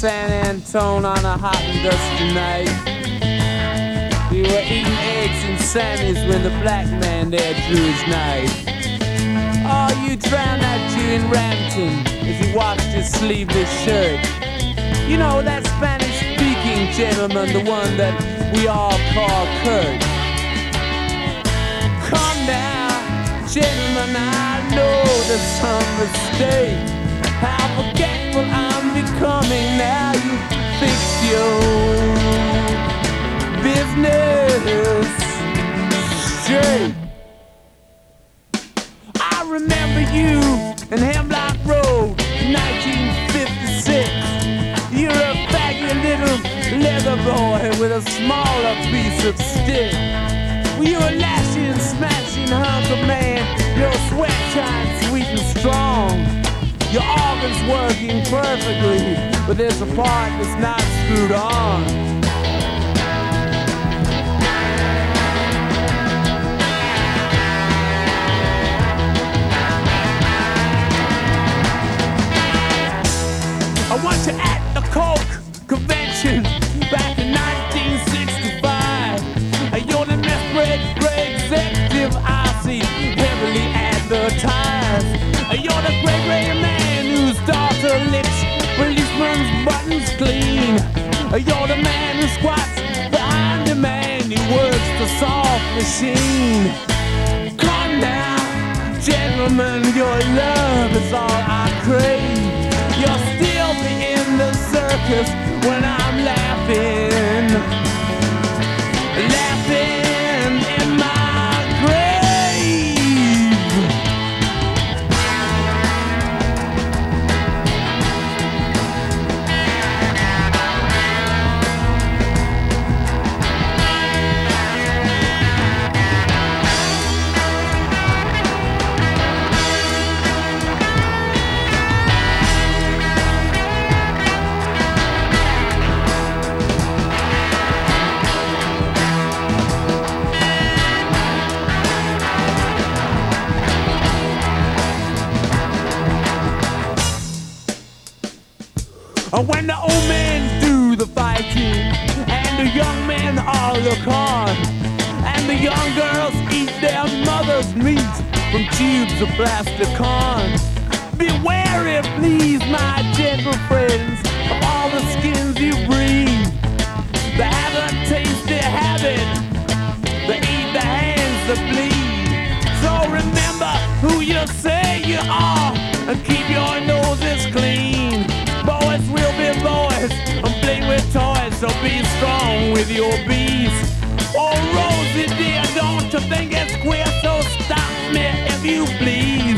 San Antone on a hot and dusty night. We were eating eggs and Sammy's when the black man there drew his knife. Oh, you drowned that Jew in Rampton as he washed his sleeveless shirt. You know, that Spanish-speaking gentleman, the one that we all call Kurt. Come now, gentlemen, I know there's some mistake. How forgetful I'm becoming now you fix your business straight. I remember you in Hemlock Road in 1956. You're a faggy little leather boy with a smaller piece of stick. Well, you're a lashing, smashing hunk of man. Your sweat shines sweet and strong. Your organ's working perfectly, but there's a part that's not screwed on. I want you at the Coke convention back in 1965. You're the misbred executive I see heavily advertised. You're the great gray man whose daughter licks policeman's buttons clean. You're the man who squats behind the man who works the soft machine. Come down, gentlemen, your love is all I crave. You'll still be in the circus when I'm laughing, laughing in my grave. When the old men do the fighting and the young men all look on, and the young girls eat their mother's meat from tubes of plastic corn. Be wary, please, my gentle friends, of all the skins you breathe. They haven't tasted habit, they eat the hands that bleed. So remember who you say you are and keep your noses clean. Boys will be boys and play with toys, so be strong with your bees. Oh, Rosie dear, don't you think it's queer? So stop me if you please.